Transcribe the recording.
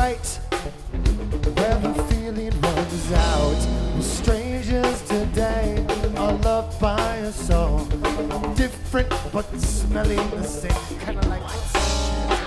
right where the feeling runs out. We're strangers today, are loved by a soul, different but smelling the same, kind of like